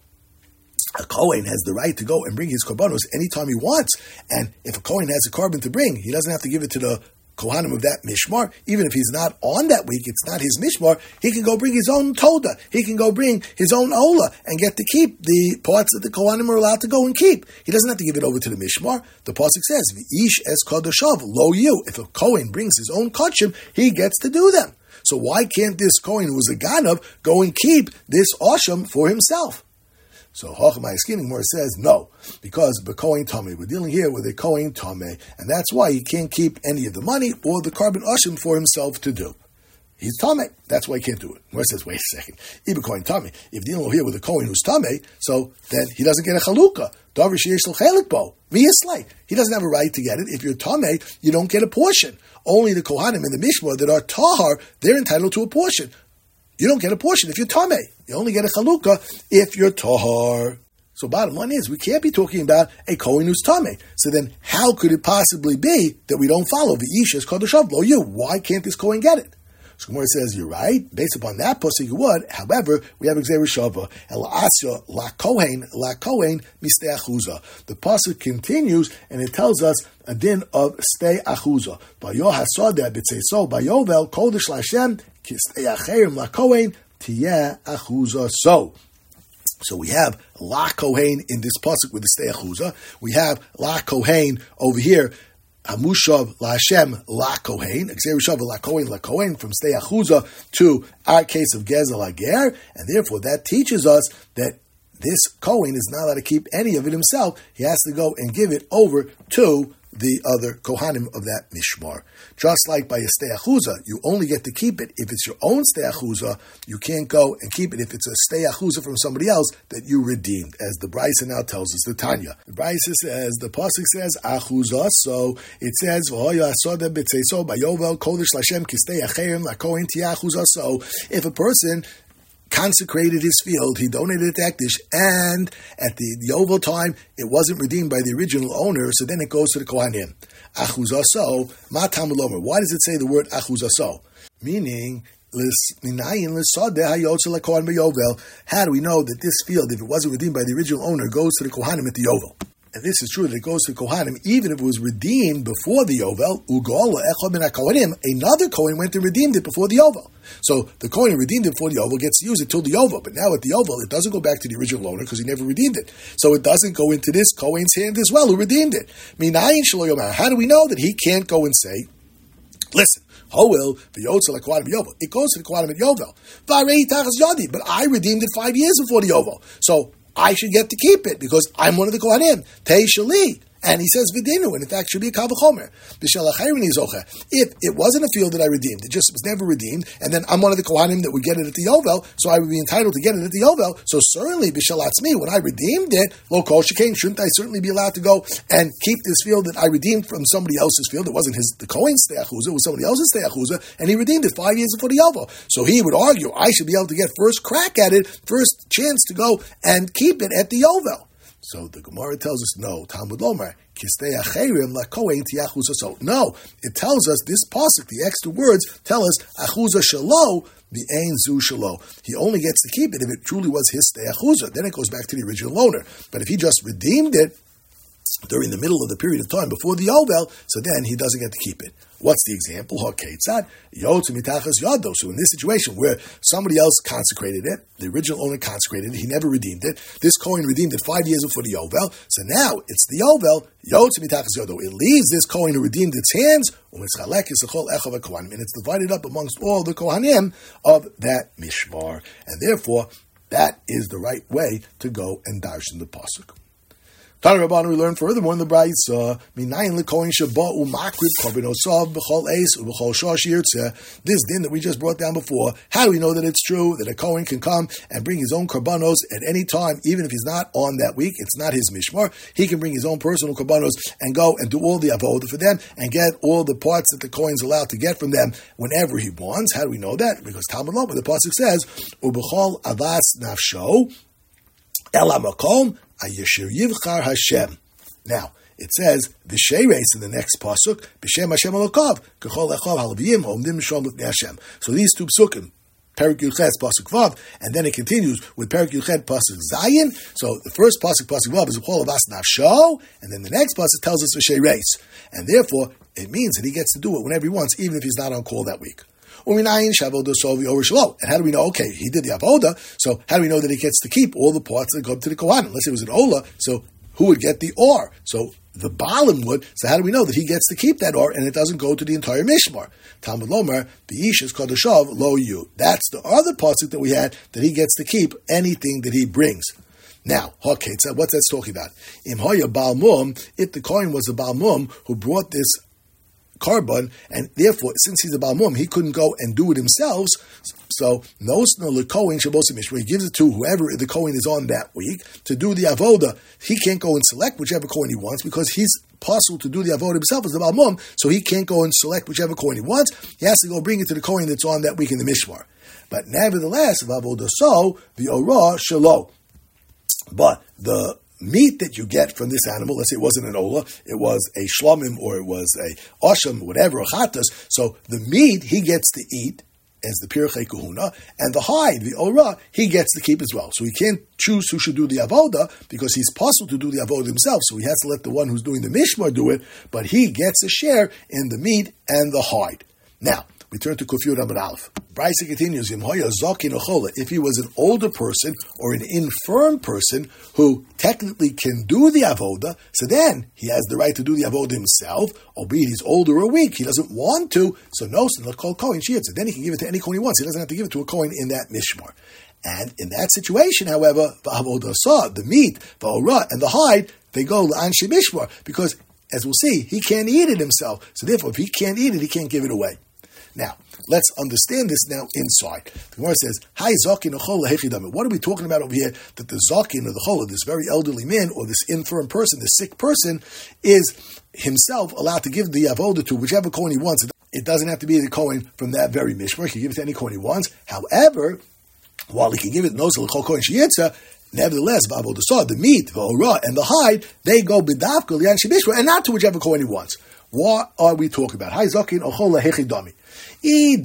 a Kohen has the right to go and bring his korbanos anytime he wants. And if a Kohen has a korban to bring, he doesn't have to give it to the Kohanim of that Mishmar. Even if he's not on that week, it's not his Mishmar, he can go bring his own Toda. He can go bring his own Ola and get to keep the parts that the Kohanim are allowed to go and keep. He doesn't have to give it over to the Mishmar. The Pasuk says, V'ish es kodoshav lo you. If a Kohen brings his own kodshim, he gets to do them. So why can't this Kohen who's a Ganav go and keep this Osham for himself? So Hochmai Skinning more says no, because the Kohen Tomei. We're dealing here with a Kohen Tomei, and that's why he can't keep any of the money or the carbon ushim for himself to do. He's Tomei. That's why he can't do it. More says, wait a second. Even Kohen Tomei. If dealing here with a Kohen who's Tomei, so then he doesn't get a chalukah. Davar sheyesh lo chelik bo. V'yislay. He doesn't have a right to get it. If you're Tomei, you don't get a portion. Only the Kohanim and the Mishmar that are Tahar, they're entitled to a portion. You don't get a portion if you're Tameh. You only get a Chalukah if you're Tahar. So bottom line is, we can't be talking about a Kohen who's Tameh. So then, how could it possibly be that we don't follow the Ishas Kodoshav Lo You? Why can't this Kohen get it? So Gemara says, you're right. Based upon that pasuk, you would. However, we have Gzeira Shava. El Asya La Kohen La Kohen Mistei Achuza. The pasuk continues and it tells us a din of Stei Achuza. Bayo Hasadeh B'Tzeiso Bayovel Kodesh LaShem Kistei Acherim La Kohen Tiyeh Achuza. So. So we have La Kohen in this pasuk with the Stei Achuza. We have La Kohen over here. Hamushav La Hashem La Kohen, Gzeirushav La Kohen La Kohen, from Stei Achuza to our case of Gezel Ager, and therefore that teaches us that this Kohen is not allowed to keep any of it himself. He has to go and give it over to the other Kohanim of that Mishmar. Just like by a Stei Achuza, you only get to keep it if it's your own Stei Achuza. You can't go and keep it if it's a Stei Achuza from somebody else that you redeemed, as the Brisa now tells us, the Tanya. The Brisa says, the Pasuk says, Achuza, so it says, so if a person consecrated his field, he donated it to Ekdish, and at the, the Yovel time, it wasn't redeemed by the original owner, so then it goes to the Kohanim. Achuzaso, ma tamud lomer. Why does it say the word achuzaso? Meaning, how do we know that this field, if it wasn't redeemed by the original owner, goes to the Kohanim at the Yovel? And this is true that it goes to Kohanim, even if it was redeemed before the Yovel, another Kohen went and redeemed it before the Yovel. So the Kohen who redeemed it before the Yovel gets to use it till the Yovel. But now at the Yovel, it doesn't go back to the original owner because he never redeemed it. So it doesn't go into this Kohen's hand as well, who redeemed it. How do we know that he can't go and say, listen, Hoel, the Yotzel Kohanim Yovel. It goes to the Kohanim at Yovel. But I redeemed it five years before the Yovel. So I should get to keep it because I'm one of the Kohanim. Tei Shali. And he says Vidinu, and in fact should be a Kavachomer. If it wasn't a field that I redeemed, it just was never redeemed, and then I'm one of the Kohanim that would get it at the Yovel, so I would be entitled to get it at the Yovel. So certainly B'Shalatzmi, when I redeemed it, Lo Kol Shekain, shouldn't I certainly be allowed to go and keep this field that I redeemed from somebody else's field? It wasn't his the Kohen's Steachuza, it was somebody else's Steachuza, and he redeemed it five years before the Yovel. So he would argue, I should be able to get first crack at it, first chance to go and keep it at the Yovel. So the Gemara tells us, no, Talmud Lomar, so no, it tells us, this pasuk, the extra words tell us, achuza shalo, the ein zu shalo. He only gets to keep it if it truly was his stei achuza. Then it goes back to the original owner. But if he just redeemed it during the middle of the period of time before the Yovel, so then he doesn't get to keep it. What's the example? So in this situation where somebody else consecrated it, the original owner consecrated it, he never redeemed it, this Kohen redeemed it five years before the Yovel, so now it's the Yovel, it leaves this Kohen who redeemed its hands, and it's divided up amongst all the Kohanim of that Mishmar. And therefore, that is the right way to go and darshan the pasuk. Tana Rabbanu, we learn furthermore in the Brayso, Minayin lekohen shaba'u makrib korbanosov b'chol eis u'b'chol shosh yirtzeh. This din that we just brought down before, how do we know that it's true that a Kohen can come and bring his own korbanos at any time, even if he's not on that week? It's not his mishmar. He can bring his own personal korbanos and go and do all the avodah for them and get all the parts that the Kohen's allowed to get from them whenever he wants. How do we know that? Because Talmud Lomar, the pasuk says, u'b'chol avas nafsho el hamakom Ayeshir Yivchar Hashem. Now, it says, V'sheires in the next pasuk, B'shem Hashem Elokav, K'chol Echav Halaviyim, Omdim Shom L'fnei Hashem. So these two psukim, Perek Yuchet, pasuk Vav, and then it continues with Perek Yuchet, pasuk Zayin. So the first pasuk, pasuk Vav, is V'chol Avas Nafsho, and then the next pasuk tells us V'sheires. And therefore, it means that he gets to do it whenever he wants, even if he's not on call that week. And how do we know, okay, he did the avoda, so how do we know that he gets to keep all the parts that go up to the Kohanim? Unless it was an Ola, so who would get the or? So the Baalim would, so how do we know that he gets to keep that or and it doesn't go to the entire Mishmar? Talmud Lomar, B'yishas Kodashov lo yu. That's the other pasuk that we had, that he gets to keep anything that he brings. Now, okay, so what's that talking about? Im hoya Baal Mum, if the Kohen was the Baal Mum who brought this carbon, and therefore, since he's a Baal Mum, he couldn't go and do it himself. So, no Kohen Shabosim, he gives it to whoever the Kohen is on that week to do the avoda. He can't go and select whichever Kohen he wants because he's possible to do the avoda himself as the Baal Mum, so he can't go and select whichever Kohen he wants. He has to go bring it to the Kohen that's on that week in the Mishmar. But nevertheless, avoda so the ora shalo. But the meat that you get from this animal, let's say it wasn't an ola, it was a shlomim or it was a osham, whatever, a chatas. So the meat he gets to eat as the pirchei kahuna, and the hide, the ora, he gets to keep as well. So he can't choose who should do the avoda because he's possible to do the avoda himself. So he has to let the one who's doing the mishmar do it, but he gets a share in the meat and the hide. Now, we turn to Kufiyud Amud Aleph. Brayso continues, if he was an older person or an infirm person who technically can do the avoda, so then he has the right to do the avoda himself, albeit he's older or weak. He doesn't want to, so no, so called Kohen Shiatza. Then he can give it to any Kohen he wants. He doesn't have to give it to a Kohen in that mishmar. And in that situation, however, the avoda, the meat, the ora, and the hide, they go l'anshei mishmar, because, as we'll see, he can't eat it himself. So therefore, if he can't eat it, he can't give it away. Now, let's understand this now inside. The Gemara says, "Hi zakin ochola hechidame." What are we talking about over here? That the zakin or the chola, this very elderly man or this infirm person, this sick person, is himself allowed to give the avoda to whichever Kohen he wants. It doesn't have to be the Kohen from that very mishmar. He can give it to any Kohen he wants. However, while he can give it nozel l'chol Kohen sheyitza, nevertheless, the meat, the ora, and the hide, they go b'davka l'anshei mishmar, and not to whichever Kohen he wants. What are we talking about? Hi zakin ochola hechidame. If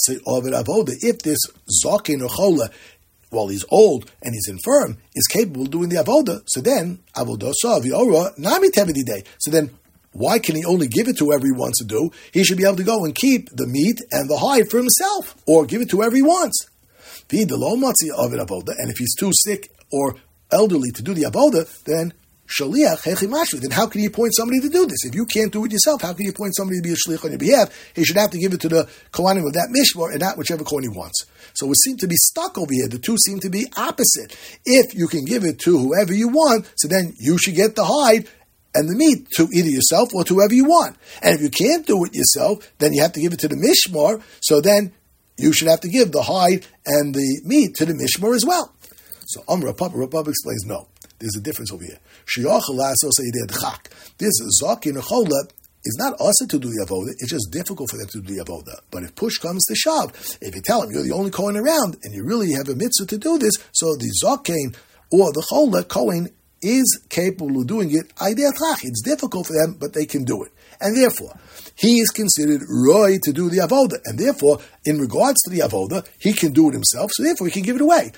this zakin or chola, while he's old and he's infirm, is capable of doing the avoda, so then avodah sa v'ora nami tevididei. So then, why can he only give it to whoever he wants to do? He should be able to go and keep the meat and the hide for himself, or give it to whoever he wants. And if he's too sick or elderly to do the avoda, then shaliach hechimashvi. Then how can you appoint somebody to do this? If you can't do it yourself, how can you appoint somebody to be a shliach on your behalf? He should have to give it to the kohanim of that mishmar and not whichever kohen he wants. So we seem to be stuck over here. The two seem to be opposite. If you can give it to whoever you want, so then you should get the hide, and the meat to either yourself or to whoever you want. And if you can't do it yourself, then you have to give it to the mishmar. So then you should have to give the hide and the meat to the mishmar as well. So Amr Papa Rapapa explains, no, there's a difference over here. This zakin or chola is not also to do the avoda, it's just difficult for them to do the avoda. But if push comes to shove, if you tell them you're the only Kohen around and you really have a mitzvah to do this, so the zakin or the chola Kohen is capable of doing it. It's difficult for them, but they can do it. And therefore, he is considered roy to do the avoda. And therefore, in regards to the avoda, he can do it himself, so therefore he can give it away.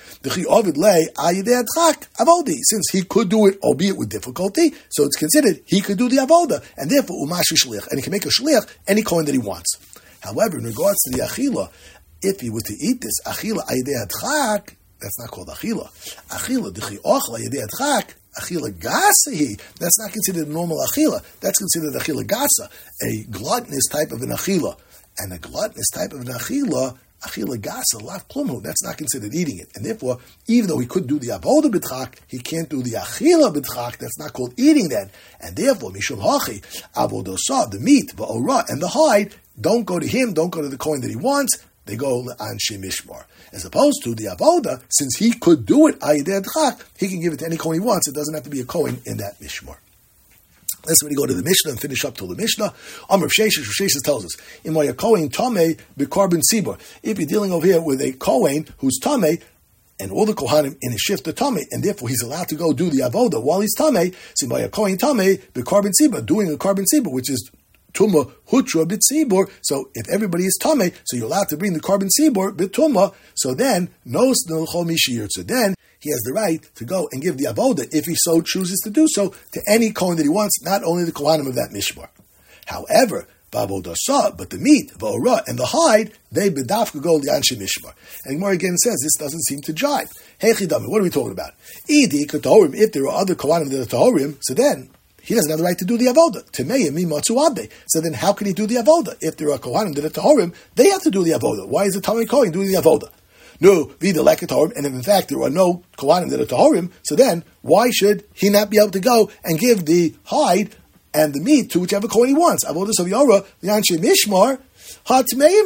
Since he could do it, albeit with difficulty, so it's considered he could do the avoda. And therefore, umashi shliach. And he can make a shliach any coin that he wants. However, in regards to the achila, if he was to eat this achila ayidei adchak, that's not called achila. Achila, d'chi ochla ayidei adchak, achila gasahi, that's not considered a normal achila. That's considered achila gasa, a gluttonous type of an achila. And a gluttonous type of an achila, achila gasa, lav klumhu, that's not considered eating it. And therefore, even though he could do the avoda b'tchak, he can't do the achila b'tchak, that's not called eating then. And therefore, mishum hachi, avodosa, the meat, va'ora, and the hide, don't go to him, don't go to the coin that he wants, they go Anshe Mishmar. As opposed to the Avoda, since he could do it, Ayidei Adchak, he can give it to any Kohen he wants. It doesn't have to be a Kohen in that Mishmar. Let's really go to the Mishnah and finish up till the Mishnah. Amr Sheshes, Sheshes tells us, Imoya Kohen Tameh B'Karbon Sibur. If you're dealing over here with a Kohen who's Tameh, and all the Kohanim in his shift to Tameh, and therefore he's allowed to go do the Avoda while he's Tameh, so Imoya Kohen Tameh B'Karbon Sibur, doing a Karbon Sibur, which is Tumah hutra b'tzibur. So if everybody is tameh, so you're allowed to bring the Karbon Sibur b'tumah. So then nos nilchol mishiyur. So then he has the right to go and give the avoda if he so chooses to do so to any kohen that he wants, not only the kohanim of that mishmar. However, b'avodasa, but the meat, v'ora, and the hide, they bedafka go li'anshe mishmar. And Gemara again says this doesn't seem to jive. Hey chidami, what are we talking about? Idi k'tahorim. If there are other kohanim that are tahorim, so then he doesn't have the right to do the avoda. Temei mi matzu abe. So then, how can he do the avoda? If there are kohanim that are tahorim, they have to do the avoda. Why is the tamei kohen doing the avoda? No, v'ida leket tahorim. And if in fact there are no kohanim that are tahorim, so then why should he not be able to go and give the hide and the meat to whichever kohen he wants? Avoda sovyara l'yanshe mishmar. Then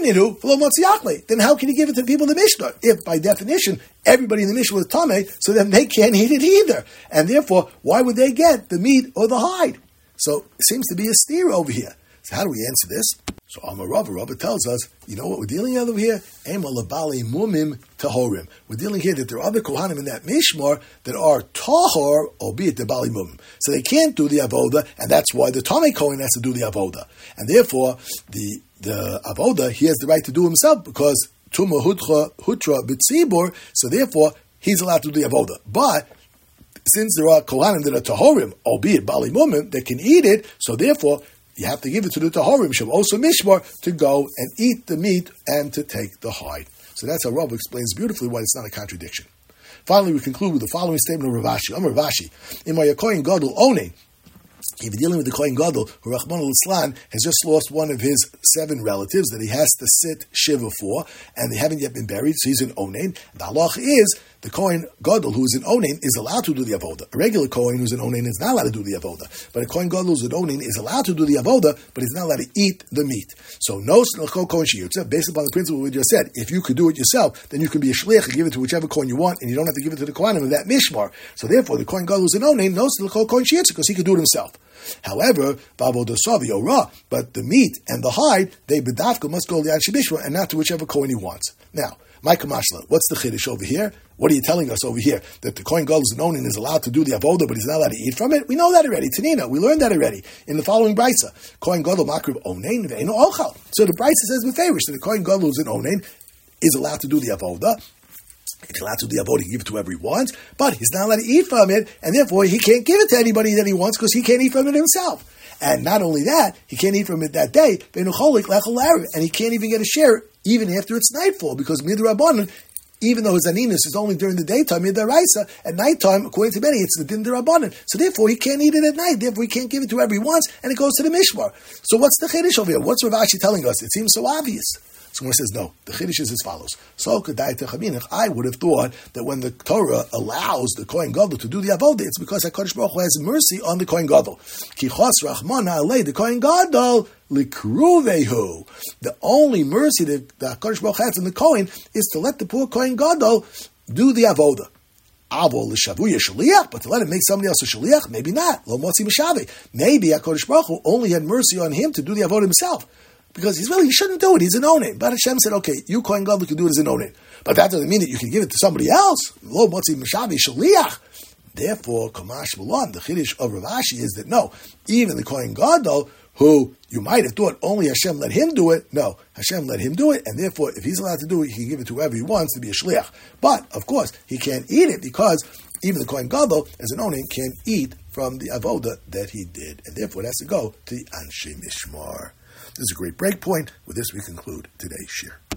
how can he give it to the people in the Mishnah? If, by definition, everybody in the Mishnah was Tameh, so then they can't eat it either. And therefore, why would they get the meat or the hide? So, it seems to be a steer over here. So how do we answer this? So Amar Rava, Rava tells us, you know what we're dealing with over here? Ema labali mumim tahorim. We're dealing here that there are other kohanim in that mishmar that are tahor, albeit the bali mumim. So they can't do the avoda, and that's why the tamei kohen has to do the avoda. And therefore, the the avoda, he has the right to do himself, because tumah hutra hutra b'tzibur, so therefore, he's allowed to do the avoda. But since there are kohanim that are tahorim, albeit bali mumim, that can eat it, so therefore, you have to give it to the tahorim, Shem also mishmar, to go and eat the meat and to take the hide. So that's how Rav explains beautifully why it's not a contradiction. Finally, we conclude with the following statement of Rav Ashi. Amar Rav Ashi, in my Kohen Gadol One, if you're dealing with the Kohen Gadol, who Rahman al-Islan has just lost one of his seven relatives that he has to sit Shiva for, and they haven't yet been buried, so he's an Onain. The halach is, the Kohen Gadol, who is an Onain, is allowed to do the Avoda. A regular Kohen who's an Onain is not allowed to do the Avoda. But a Kohen Gadol who's an Onain is allowed to do the Avoda, but he's not allowed to eat the meat. So, no Kohen Shiyutza, based upon the principle we just said, if you could do it yourself, then you can be a Shliach and give it to whichever Kohen you want, and you don't have to give it to the Kohanim of that Mishmar. So therefore, the Kohen Gadol who's an Onain knows the Kohen Shiyutza, because he could do it himself. However, but the meat and the hide, they bedafka must go li'anshe mishmar and not to whichever Kohen he wants. Now, Micah Mashla, what's the chiddush over here? What are you telling us over here? That the Kohen Gadol is known and is allowed to do the avoda, but he's not allowed to eat from it? We know that already. Tanina, we learned that already in the following brisa. Kohen Gadol makriv onein ve'eno ochal. So the brisa says beferish that the Kohen Gadol who's in onein is allowed to do the avoda. He's allowed to do the avoda, he give it to whoever he wants, but he's not allowed to eat from it, and therefore he can't give it to anybody that he wants because he can't eat from it himself. And not only that, he can't eat from it that day, and he can't even get a share even after it's nightfall, because midrabanan, even though his aninus is only during the daytime, midaraisa, at nighttime, according to many, it's the din derabanan. So therefore, he can't eat it at night. Therefore, he can't give it to whoever he wants, and it goes to the mishmar. So what's the chiddush over here? What's Rav Ashi telling us? It seems so obvious. So Gemara says, no, the Chiddush is as follows. So, I would have thought that when the Torah allows the Kohen Gadol to do the avodah, it's because HaKadosh Baruch Hu has mercy on the Kohen Gadol. Ki chos rachmana alei, the Kohen Gadol, likruvehu. The only mercy that the HaKadosh Baruch Hu has in the Kohen is to let the poor Kohen Gadol do the avodah. Avo l'shavuya shaliach, but to let him make somebody else a shaliach, maybe not. Lo motzi mishavi. Maybe HaKadosh Baruch Hu only had mercy on him to do the avodah himself. Because he's really, he shouldn't do it. He's an onen. But Hashem said, okay, you Kohen Gadol can do it as an onen. But that doesn't mean that you can give it to somebody else. Lo motzi mishavi shaliach. Therefore, Kamash Malon, the Chiddush of Rav Ashi is that no, even the Kohen Gadol, who you might have thought only Hashem let him do it, no, Hashem let him do it, and therefore, if he's allowed to do it, he can give it to whoever he wants to be a shliach. But, of course, he can't eat it because even the Kohen Gadol, as an onen, can't eat from the avodah that he did, and therefore it has to go to the Anshe Mishmar. This is a great break point. With this, we conclude today's shir.